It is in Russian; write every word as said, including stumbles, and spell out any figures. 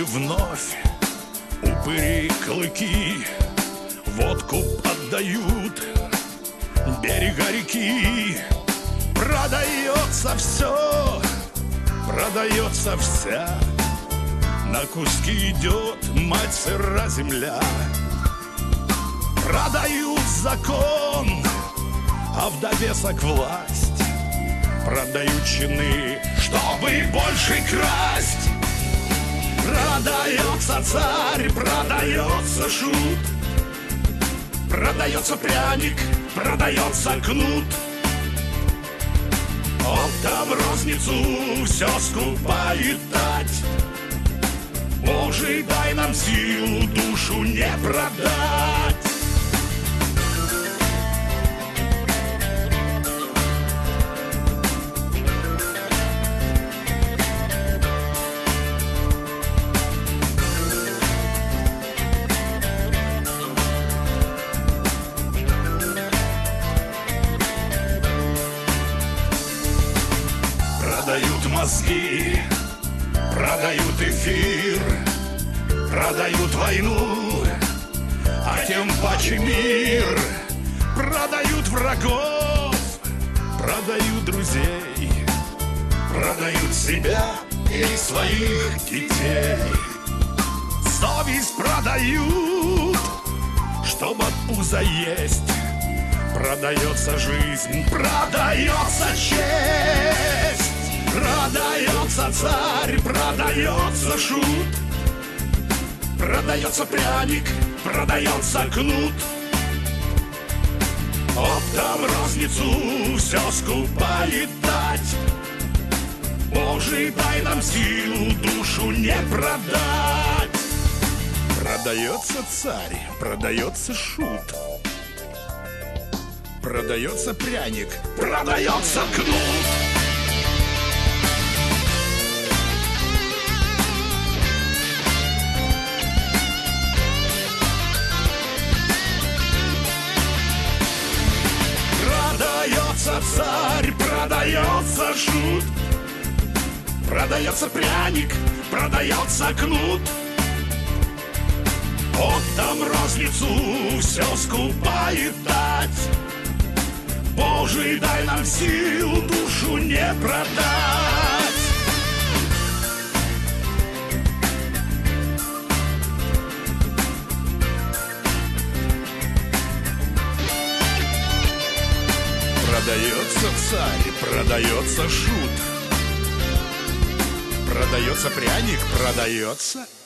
вновь упыри клыки водку отдают берега реки. Продается все, продается вся, на куски идет мать сыра земля. Продают закон, а в довесок власть. Продают чины, чтобы больше красть. Продается царь, продается шут, продается пряник, продается кнут. Оптом розницу все скупает тать. Боже, дай нам силу душу не продать. Продают мозги, продают эфир, продают войну, а тем паче мир. Продают врагов, продают друзей, продают себя и своих детей. Совесть продают, чтоб от пуза есть. Продается жизнь, продается честь. Продается царь, продается шут, продается пряник, продается кнут. Оптом розницу все скупает тать. Боже, дай нам силу душу не продать. Продается царь, продается шут, продается пряник, продается кнут. Продается царь, продается шут, продается пряник, продается кнут. Оптом розницу все скупает тать. Боже, дай нам силу душу не продать. Продается царь, продается шут, продается пряник, продается